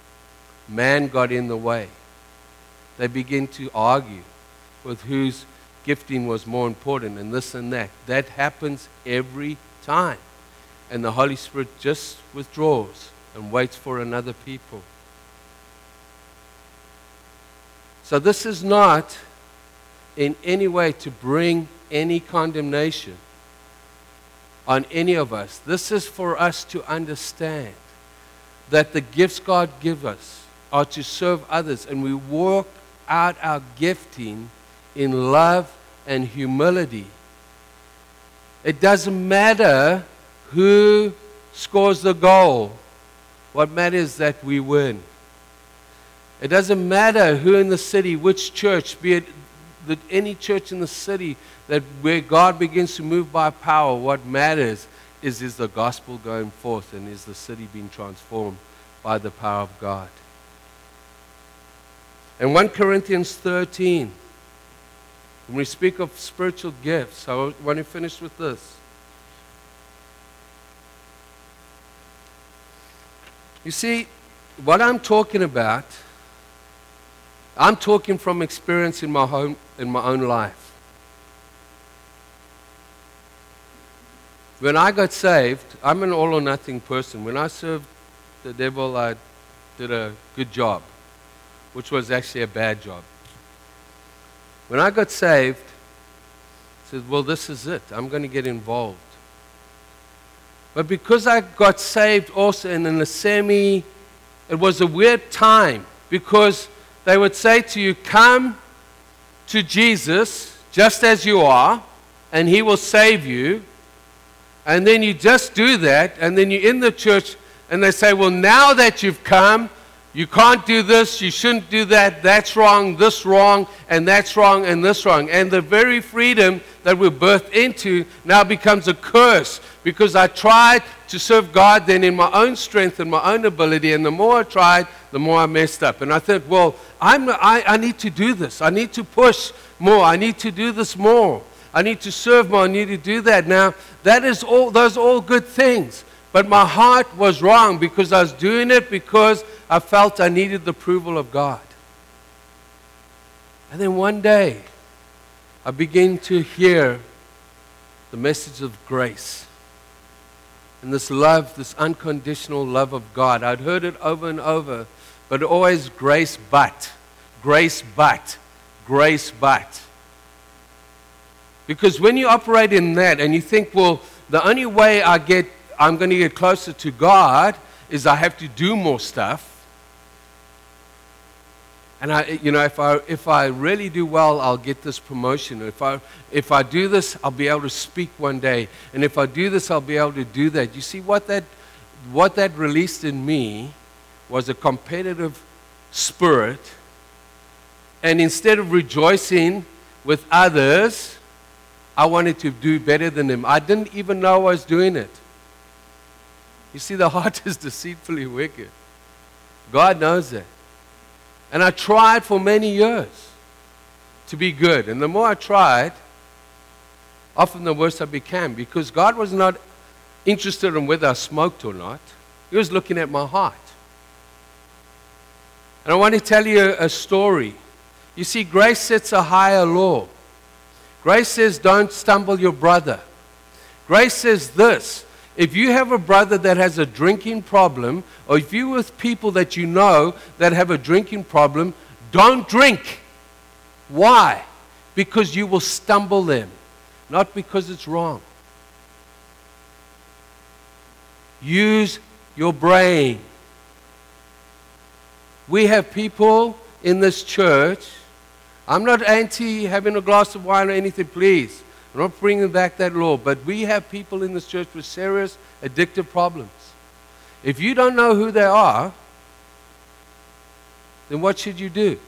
Man got in the way. They began to argue with who's gifting was more important and this and that. That happens every time. And the Holy Spirit just withdraws and waits for another people. So this is not in any way to bring any condemnation on any of us. This is for us to understand that the gifts God gives us are to serve others, and we walk out our gifting in love and humility. It doesn't matter who scores the goal. What matters is that we win. It doesn't matter who in the city, which church, be it the, any church in the city that where God begins to move by power. What matters is, is the gospel going forth, and is the city being transformed by the power of God. In First Corinthians thirteen, when we speak of spiritual gifts, I want to finish with this. You see, what I'm talking about, I'm talking from experience in my home, in my own life. When I got saved, I'm an all or nothing person. When I served the devil, I did a good job, which was actually a bad job. When I got saved, I said, well, this is it. I'm going to get involved. But because I got saved also in a semi, it was a weird time, because they would say to you, come to Jesus just as you are, and He will save you. And then you just do that, and then you're in the church, and they say, well, now that you've come, you can't do this, you shouldn't do that, that's wrong, this wrong, and that's wrong, and this wrong. And the very freedom that we're birthed into now becomes a curse, because I tried to serve God then in my own strength and my own ability, and the more I tried, the more I messed up. And I thought, well, I'm, I, I need to do this. I need to push more. I need to do this more. I need to serve more. I need to do that. Now, that is all, those are all good things. But my heart was wrong, because I was doing it because I felt I needed the approval of God. And then one day, I began to hear the message of grace. And this love, this unconditional love of God. I'd heard it over and over, but always grace but, grace but, grace but. Because when you operate in that and you think, well, the only way I get, I'm going to get closer to God is I have to do more stuff. And I, you know, if I if I really do well, I'll get this promotion. If I if I do this, I'll be able to speak one day. And if I do this, I'll be able to do that. You see, what that what that released in me was a competitive spirit. And instead of rejoicing with others, I wanted to do better than them. I didn't even know I was doing it. You see, the heart is deceitfully wicked. God knows that. And I tried for many years to be good. And the more I tried, often the worse I became, because God was not interested in whether I smoked or not. He was looking at my heart. And I want to tell you a, a story. You see, grace sets a higher law. Grace says, don't stumble your brother. Grace says this: if you have a brother that has a drinking problem, or if you're with people that you know that have a drinking problem, don't drink. Why? Because you will stumble them, not because it's wrong. Use your brain. We have people in this church. I'm not anti having a glass of wine or anything, please. I'm not bringing back that law, but we have people in this church with serious addictive problems. If you don't know who they are, then what should you do?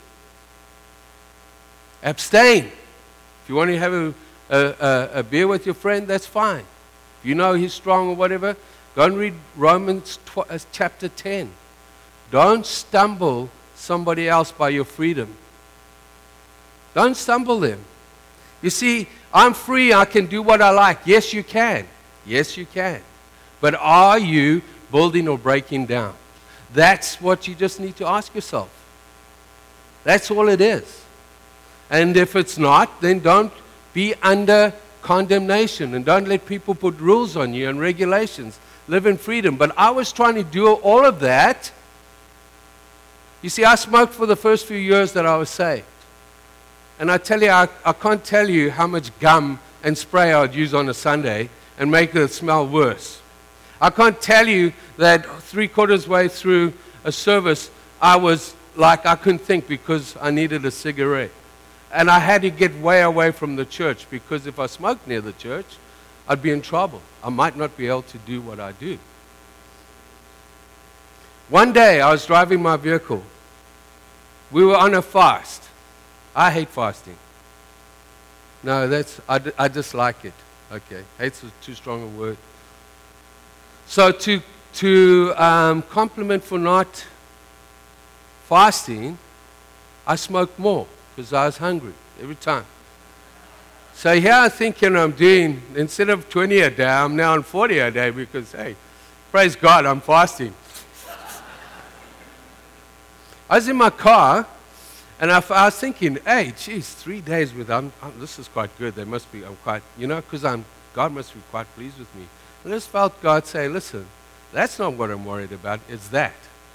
Abstain. If you want to have a, a, a beer with your friend, that's fine. If you know he's strong or whatever, go and read Romans chapter ten. Don't stumble somebody else by your freedom. Don't stumble them. You see, I'm free, I can do what I like. Yes, you can. Yes, you can. But are you building or breaking down? That's what you just need to ask yourself. That's all it is. And if it's not, then don't be under condemnation, and don't let people put rules on you and regulations. Live in freedom. But I was trying to do all of that. You see, I smoked for the first few years that I was saved. And I tell you, I, I can't tell you how much gum and spray I would use on a Sunday and make it smell worse. I can't tell you that three quarters way through a service, I was like, I couldn't think because I needed a cigarette. And I had to get way away from the church, because if I smoked near the church, I'd be in trouble. I might not be able to do what I do. One day, I was driving my vehicle. We were on a fast. I hate fasting. No, that's, I, d- I dislike it. Okay, hate's too strong a word. So to, to um, compliment for not fasting, I smoked more because I was hungry every time. So here I'm thinking I'm doing, instead of twenty a day, I'm now on forty a day because, hey, praise God, I'm fasting. I was in my car, and I, I was thinking, hey, geez, three days with, I'm, I'm, this is quite good. They must be, I'm quite, you know, because I'm, God must be quite pleased with me. And I just felt God say, listen, that's not what I'm worried about. It's that.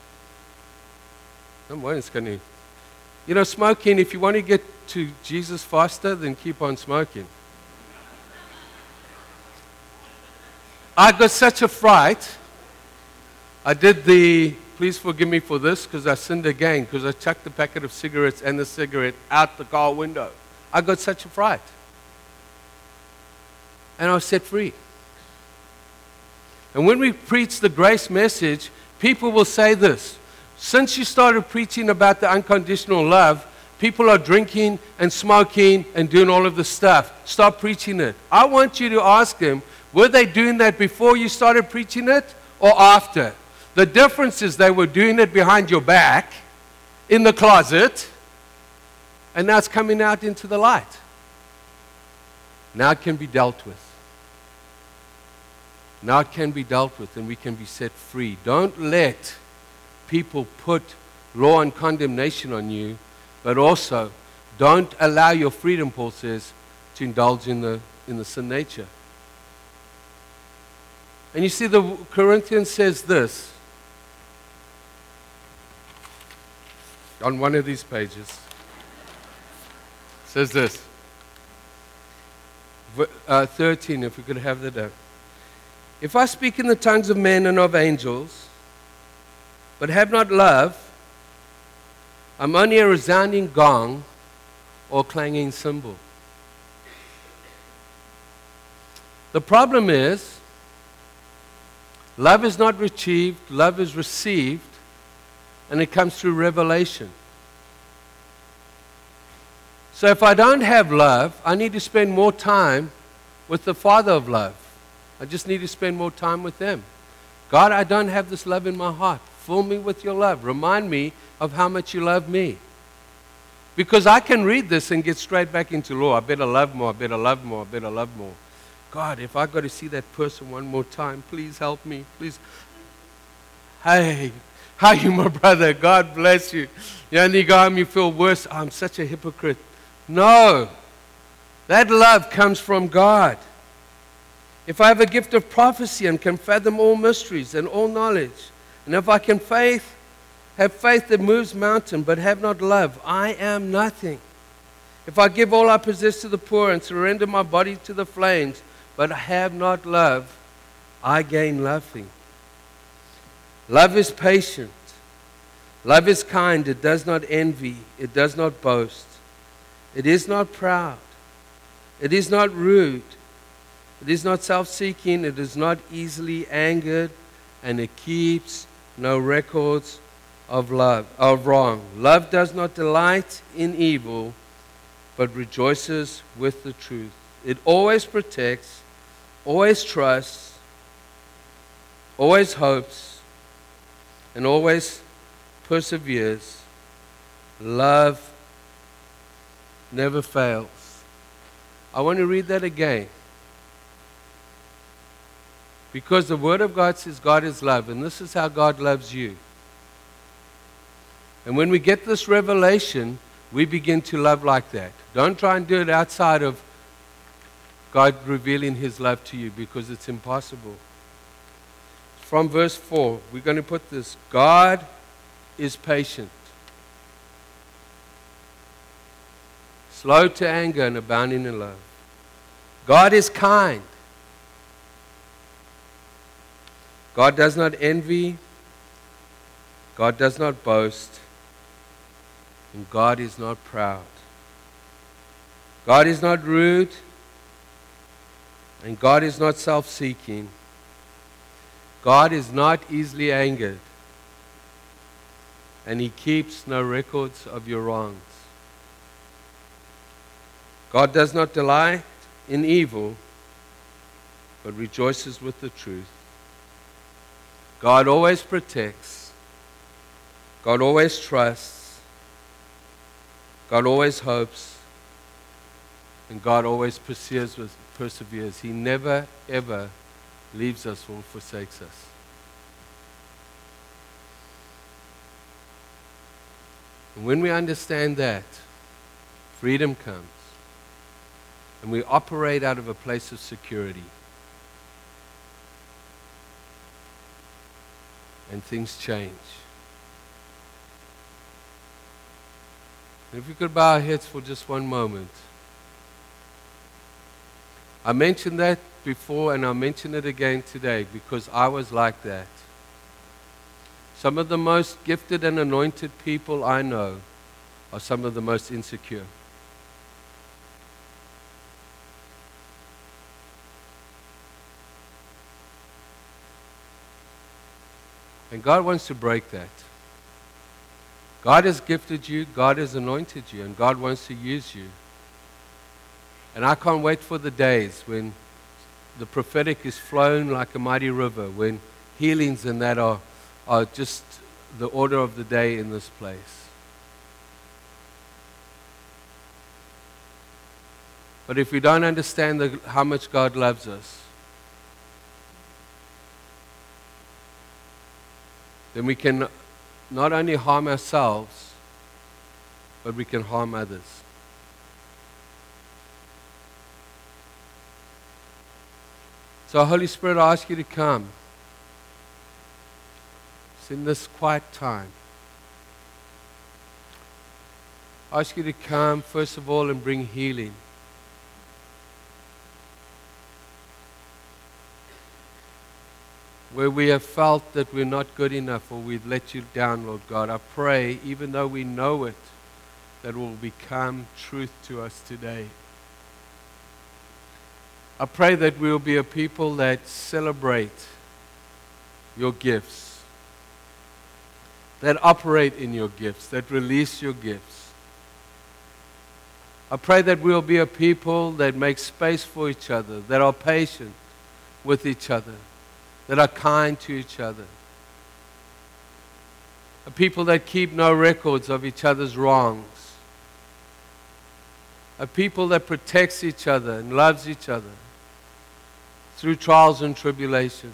I'm worried it's going to, you know, smoking, if you want to get to Jesus faster, then keep on smoking. I got such a fright. I did the, please forgive me for this, because I sinned again, because I chucked the packet of cigarettes and the cigarette out the car window. I got such a fright. And I was set free. And when we preach the grace message, people will say this: since you started preaching about the unconditional love, people are drinking and smoking and doing all of this stuff. Stop preaching it. I want you to ask them, were they doing that before you started preaching it or after? The difference is they were doing it behind your back, in the closet, and now it's coming out into the light. Now it can be dealt with. Now it can be dealt with, and we can be set free. Don't let people put law and condemnation on you, but also don't allow your freedom, Paul says, to indulge in the, in the sin nature. And you see, the Corinthians says this on one of these pages. It says this, uh, thirteen, if we could have that up. If I speak in the tongues of men and of angels, but have not love, I'm only a resounding gong or clanging cymbal. The problem is, love is not achieved, love is received, and it comes through revelation. So if I don't have love, I need to spend more time with the Father of love. I just need to spend more time with them. God, I don't have this love in my heart. Fill me with your love. Remind me of how much you love me. Because I can read this and get straight back into law. I better love more, I better love more, I better love more. God, if I got to see that person one more time, please help me. Please. Hey, how are you, my brother? God bless you. You only got me feel worse. I'm such a hypocrite. No. That love comes from God. If I have a gift of prophecy and can fathom all mysteries and all knowledge, and if I can faith, have faith that moves mountain, but have not love, I am nothing. If I give all I possess to the poor and surrender my body to the flames, but have not love, I gain nothing. Love is patient. Love is kind. It does not envy. It does not boast. It is not proud. It is not rude. It is not self-seeking. It is not easily angered. And it keeps no records of love, of wrong. Love does not delight in evil, but rejoices with the truth. It always protects, always trusts, always hopes, and always perseveres. Love never fails. I want to read that again. Because the Word of God says God is love, and this is how God loves you. And when we get this revelation, we begin to love like that. Don't try and do it outside of God revealing His love to you, because it's impossible. From verse four, we're going to put this. God is patient, slow to anger and abounding in love. God is kind. God does not envy. God does not boast. And God is not proud. God is not rude. And God is not self-seeking. God is not easily angered. And He keeps no records of your wrongs. God does not delight in evil, but rejoices with the truth. God always protects. God always trusts. God always hopes. And God always perseveres. With, perseveres. He never, ever leaves us or forsakes us. And when we understand that, freedom comes. And we operate out of a place of security. And things change. And if we could bow our heads for just one moment. I mentioned that before, and I'll mention it again today, because I was like that. Some of the most gifted and anointed people I know are some of the most insecure. And God wants to break that. God has gifted you, God has anointed you, and God wants to use you. And I can't wait for the days when the prophetic is flowing like a mighty river, when healings and that are, are just the order of the day in this place. But if we don't understand the, how much God loves us, then we can not only harm ourselves, but we can harm others. So, Holy Spirit, I ask you to come. It's in this quiet time. I ask you to come, first of all, and bring healing. Where we have felt that we're not good enough or we've let you down, Lord God, I pray, even though we know it, that will become truth to us today. I pray that we will be a people that celebrate your gifts, that operate in your gifts, that release your gifts. I pray that we'll be a people that make space for each other, that are patient with each other, that are kind to each other. A people that keep no records of each other's wrongs. A people that protects each other and loves each other through trials and tribulations.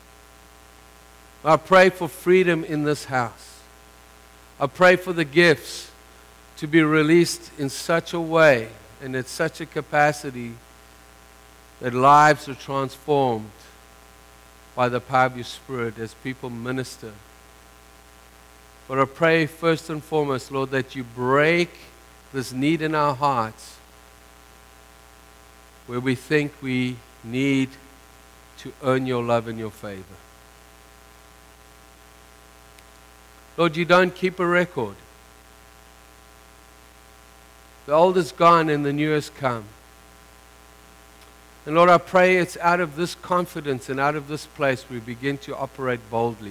I pray for freedom in this house. I pray for the gifts to be released in such a way and at such a capacity that lives are transformed by the power of your Spirit as people minister. But I pray first and foremost, Lord, that you break this need in our hearts where we think we need to earn your love and your favor. Lord, you don't keep a record. The old is gone and the new has come. And Lord, I pray it's out of this confidence and out of this place we begin to operate boldly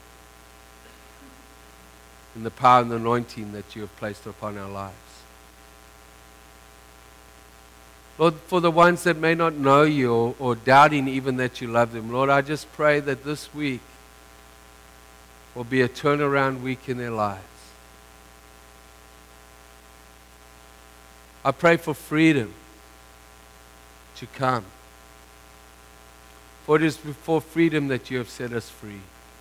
in the power and the anointing that you have placed upon our lives. Lord, for the ones that may not know you or, or doubting even that you love them, Lord, I just pray that this week will be a turnaround week in their lives. I pray for freedom to come. For it is for freedom that you have set us free.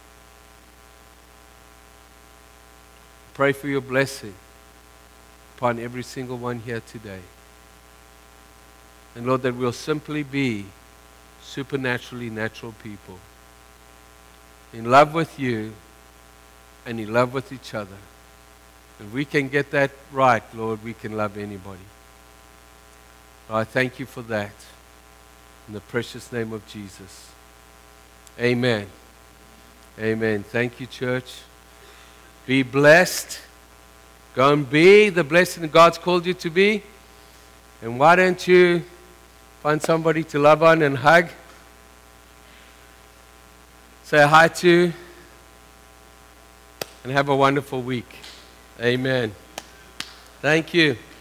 Pray for your blessing upon every single one here today. And Lord, that we'll simply be supernaturally natural people. In love with you and in love with each other. If we can get that right, Lord, we can love anybody. Lord, I thank you for that. In the precious name of Jesus. Amen. Amen. Thank you, church. Be blessed. Go and be the blessing God's called you to be. And why don't you find somebody to love on and hug? Say hi to. And have a wonderful week. Amen. Thank you.